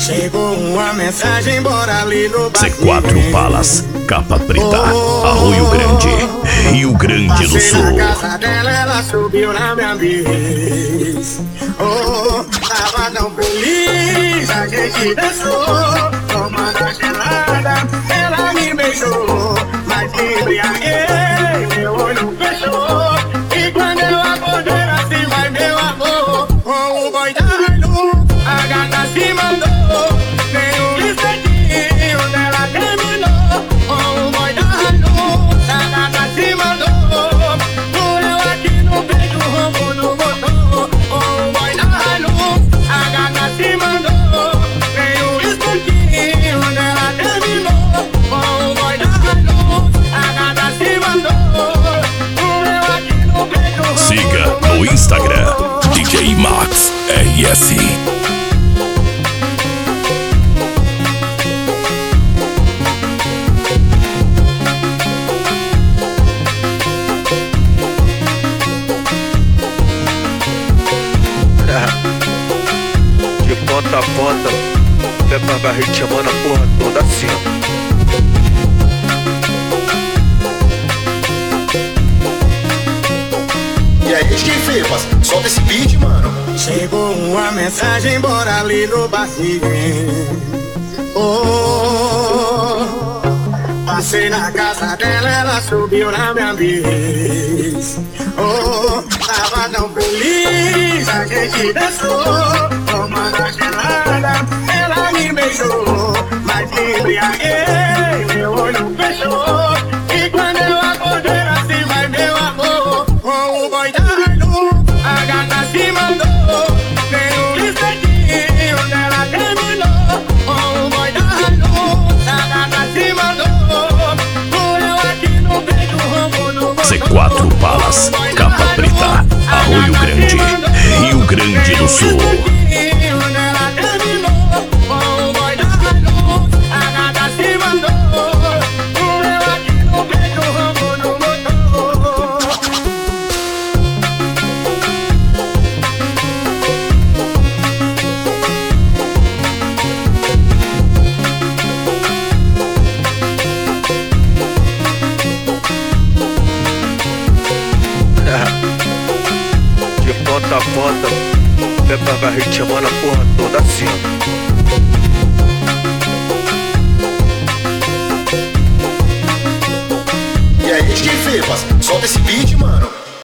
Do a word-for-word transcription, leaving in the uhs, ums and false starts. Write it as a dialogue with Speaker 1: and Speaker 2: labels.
Speaker 1: Chegou uma mensagem, bora ali no
Speaker 2: C quatro Palas, capa preta, Arroio Grande, Rio Grande do Sul.
Speaker 1: Passei na casa dela, ela subiu na minha vez. Oh, tava tão feliz, a gente dançou, tomando a gelada, ela me beijou, mas me embriaguei, meu olho fechou. E quando eu acordei assim, vai meu amor, com o boy da luz, a gata se mandou. Nem o instantinho dela terminou, com o boy da luz, a gata se mandou. Doeu aqui no peito, ronco no motor, com o boy da luz, a gata se mandou. Nem o instantinho dela terminou, com o boy da luz, a gata se mandou. Doeu aqui no peito, ronco no motor.
Speaker 2: Siga no Instagram, D J Max R S.
Speaker 3: De ponta a ponta, Peppa Garrett chamando a porra toda assim, ó.
Speaker 4: E aí, quem fez? Solta esse beat, mano.
Speaker 1: Chegou uma mensagem, bora ali no barzinho. Oh, passei na casa dela, ela subiu na minha vez. Oh, tava tão feliz, a gente dançou, tomando a gelada, ela me beijou, mas me embriaguei, meu olho fechou. E quando eu acordei assim, vai meu amor, com o boy da luz, a gata se mandou. Nem o instantinho dela terminou, com o boy da luz, a gata se mandou. Doeu aqui no peito, ronco no motor.
Speaker 2: C quatro Palas, capa preta, Arroio Grande, Rio Grande do Sul.
Speaker 3: De ponta a ponta, Peppa Garrett chamando a porra toda assim, ó.
Speaker 4: E aí, quem fez? Solta esse beat, mano.